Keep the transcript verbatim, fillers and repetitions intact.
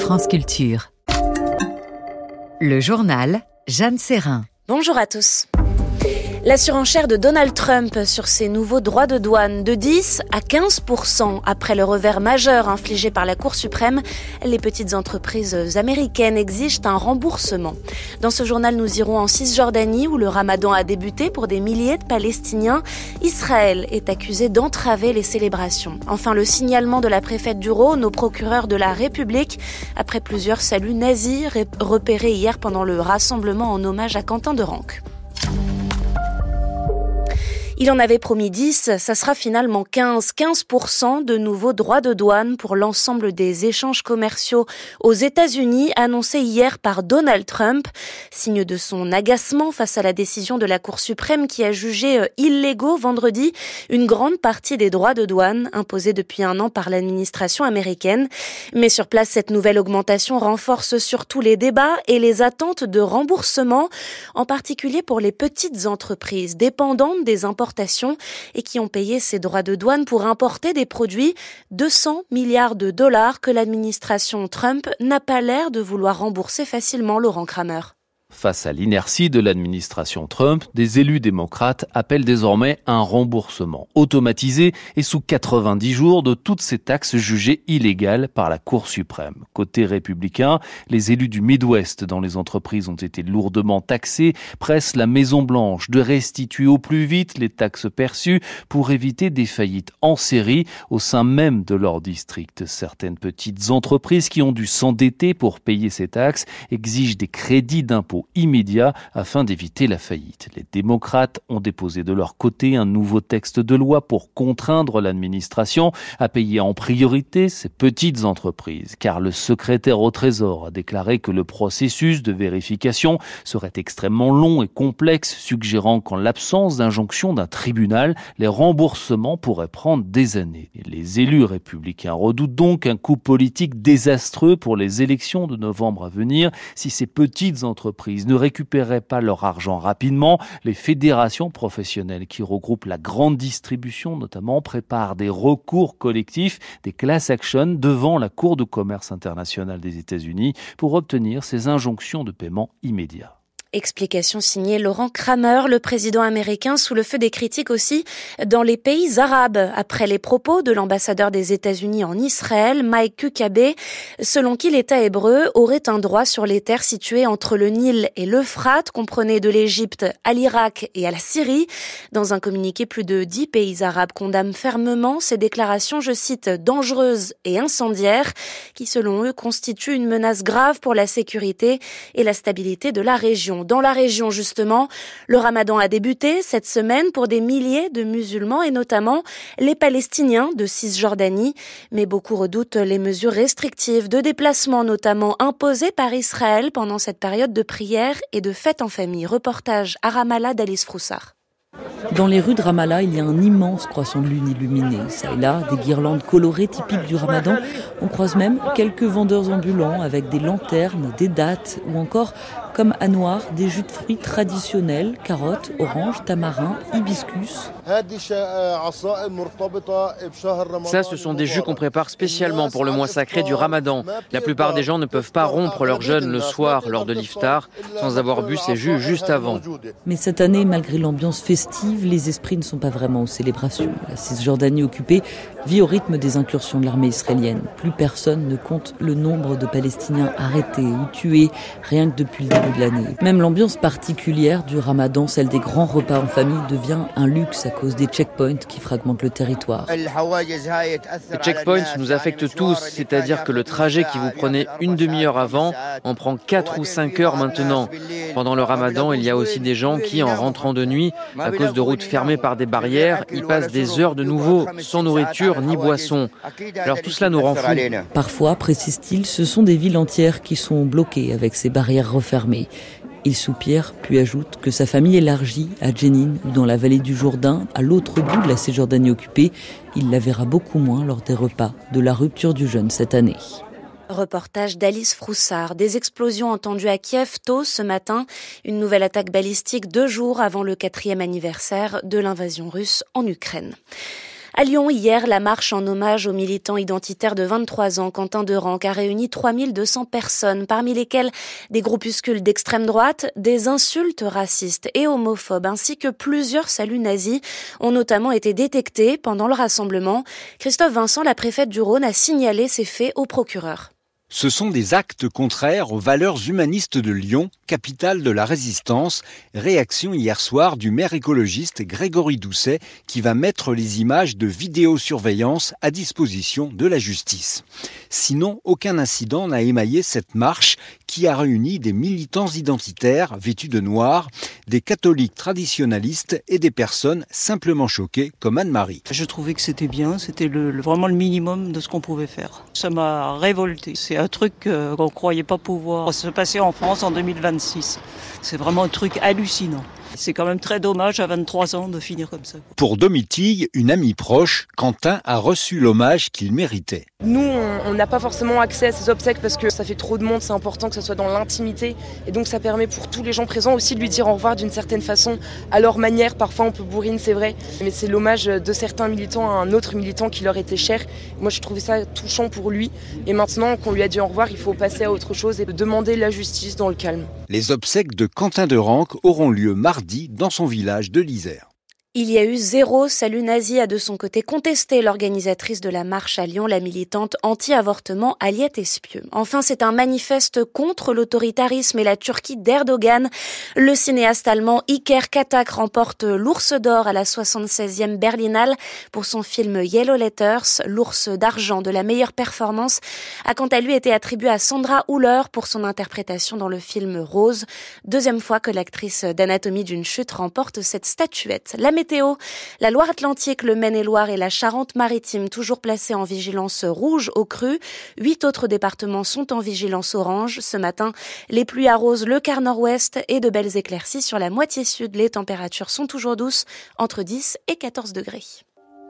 France Culture. Le journal, Jeanne Serrin. Bonjour à tous. La surenchère de Donald Trump sur ses nouveaux droits de douane de dix à quinze pour cent après le revers majeur infligé par la Cour suprême, les petites entreprises américaines exigent un remboursement. Dans ce journal, nous irons en Cisjordanie où le ramadan a débuté pour des milliers de Palestiniens. Israël est accusé d'entraver les célébrations. Enfin, le signalement de la préfète du Rhône au procureur de la République après plusieurs saluts nazis repérés hier pendant le rassemblement en hommage à Quentin de Ranc. Il en avait promis dix, ça sera finalement quinze. quinze pour cent de nouveaux droits de douane pour l'ensemble des échanges commerciaux aux États-Unis, annoncés hier par Donald Trump. Signe de son agacement face à la décision de la Cour suprême qui a jugé illégaux vendredi une grande partie des droits de douane imposés depuis un an par l'administration américaine. Mais sur place, cette nouvelle augmentation renforce surtout les débats et les attentes de remboursement, en particulier pour les petites entreprises dépendantes des importations et qui ont payé ces droits de douane pour importer des produits deux cents milliards de dollars que l'administration Trump n'a pas l'air de vouloir rembourser facilement, Laurent Kramer. Face à l'inertie de l'administration Trump, des élus démocrates appellent désormais un remboursement automatisé et sous quatre-vingt-dix jours de toutes ces taxes jugées illégales par la Cour suprême. Côté républicain, les élus du Midwest dont les entreprises ont été lourdement taxées pressent la Maison-Blanche de restituer au plus vite les taxes perçues pour éviter des faillites en série au sein même de leur district. Certaines petites entreprises qui ont dû s'endetter pour payer ces taxes exigent des crédits d'impôt immédiat afin d'éviter la faillite. Les démocrates ont déposé de leur côté un nouveau texte de loi pour contraindre l'administration à payer en priorité ces petites entreprises, car le secrétaire au Trésor a déclaré que le processus de vérification serait extrêmement long et complexe, suggérant qu'en l'absence d'injonction d'un tribunal, les remboursements pourraient prendre des années. Les élus républicains redoutent donc un coup politique désastreux pour les élections de novembre à venir si ces petites entreprises ne récupéraient pas leur argent rapidement. Les fédérations professionnelles qui regroupent la grande distribution notamment préparent des recours collectifs, des class action devant la Cour de commerce internationale des États-Unis pour obtenir ces injonctions de paiement immédiats. Explication signée Laurent Kramer, le président américain sous le feu des critiques aussi dans les pays arabes, après les propos de l'ambassadeur des États-Unis en Israël, Mike Huckabee, selon qui l'État hébreu aurait un droit sur les terres situées entre le Nil et l'Euphrate, comprenait de l'Égypte à l'Irak et à la Syrie. Dans un communiqué, plus de dix pays arabes condamnent fermement ces déclarations, je cite, dangereuses et incendiaires, qui selon eux constituent une menace grave pour la sécurité et la stabilité de la région. Dans la région, justement, le ramadan a débuté cette semaine pour des milliers de musulmans et notamment les Palestiniens de Cisjordanie. Mais beaucoup redoutent les mesures restrictives de déplacement, notamment imposées par Israël pendant cette période de prière et de fête en famille. Reportage à Ramallah d'Alice Froussard. Dans les rues de Ramallah, il y a un immense croissant de lune illuminé. Ça et là, des guirlandes colorées typiques du ramadan. On croise même quelques vendeurs ambulants avec des lanternes, des dattes ou encore, comme à Noir, des jus de fruits traditionnels, carottes, oranges, tamarins, hibiscus. Ça, ce sont des jus qu'on prépare spécialement pour le mois sacré du ramadan. La plupart des gens ne peuvent pas rompre leur jeûne le soir lors de l'iftar sans avoir bu ces jus juste avant. Mais cette année, malgré l'ambiance festive, les esprits ne sont pas vraiment aux célébrations. La Cisjordanie occupée vit au rythme des incursions de l'armée israélienne. Plus personne ne compte le nombre de Palestiniens arrêtés ou tués, rien que depuis le début de l'année. Même l'ambiance particulière du ramadan, celle des grands repas en famille, devient un luxe à cause des checkpoints qui fragmentent le territoire. Les checkpoints nous affectent tous, c'est-à-dire que le trajet qui vous prenait une demi-heure avant en prend quatre ou cinq heures maintenant. Pendant le ramadan, il y a aussi des gens qui, en rentrant de nuit, à cause de routes fermées par des barrières, y passent des heures de nouveau, sans nourriture ni boisson. Alors tout cela nous rend fous. Parfois, précise-t-il, ce sont des villes entières qui sont bloquées avec ces barrières refermées. Il soupire, puis ajoute que sa famille élargie à Jenin ou dans la vallée du Jourdain, à l'autre bout de la Cisjordanie occupée, il la verra beaucoup moins lors des repas de la rupture du jeûne cette année. Reportage d'Alice Froussard. Des explosions entendues à Kiev tôt ce matin. Une nouvelle attaque balistique deux jours avant le quatrième anniversaire de l'invasion russe en Ukraine. À Lyon, hier, la marche en hommage au militant identitaire de vingt-trois ans, Quentin Derenc, a réuni trois mille deux cents personnes, parmi lesquelles des groupuscules d'extrême droite, des insultes racistes et homophobes, ainsi que plusieurs saluts nazis ont notamment été détectés pendant le rassemblement. Christophe Vincent, la préfète du Rhône, a signalé ces faits au procureur. Ce sont des actes contraires aux valeurs humanistes de Lyon, capitale de la résistance. Réaction hier soir du maire écologiste Grégory Doucet qui va mettre les images de vidéosurveillance à disposition de la justice. Sinon, aucun incident n'a émaillé cette marche qui a réuni des militants identitaires vêtus de noir, des catholiques traditionalistes et des personnes simplement choquées comme Anne-Marie. Je trouvais que c'était bien, c'était le, le, vraiment le minimum de ce qu'on pouvait faire. Ça m'a révolté. C'est un truc euh, qu'on ne croyait pas pouvoir se passer en France en deux mille vingt-six. C'est vraiment un truc hallucinant. C'est quand même très dommage à vingt-trois ans de finir comme ça. Pour Domitille, une amie proche, Quentin a reçu l'hommage qu'il méritait. Nous, on n'a pas forcément accès à ces obsèques parce que ça fait trop de monde, c'est important que ça soit dans l'intimité. Et donc ça permet pour tous les gens présents aussi de lui dire au revoir d'une certaine façon, à leur manière. Parfois on peut bourrine, c'est vrai, mais c'est l'hommage de certains militants à un autre militant qui leur était cher. Moi je trouvais ça touchant pour lui. Et maintenant qu'on lui a dit au revoir, il faut passer à autre chose et demander la justice dans le calme. Les obsèques de Quentin Derenc auront lieu mardi dans son village de l'Isère. Il y a eu zéro salut nazi, a de son côté contesté l'organisatrice de la marche à Lyon, la militante anti-avortement Aliette Espieux. Enfin, c'est un manifeste contre l'autoritarisme et la Turquie d'Erdogan. Le cinéaste allemand Iker Katak remporte l'Ours d'or à la soixante-seizième Berlinale pour son film Yellow Letters. L'Ours d'argent de la meilleure performance a quant à lui été attribué à Sandra Hüller pour son interprétation dans le film Rose. Deuxième fois que l'actrice d'Anatomie d'une chute remporte cette statuette. La météo, la Loire-Atlantique, le Maine-et-Loire et la Charente-Maritime toujours placés en vigilance rouge au cru. Huit autres départements sont en vigilance orange. Ce matin, les pluies arrosent le quart nord-ouest et de belles éclaircies sur la moitié sud. Les températures sont toujours douces, entre dix et quatorze degrés.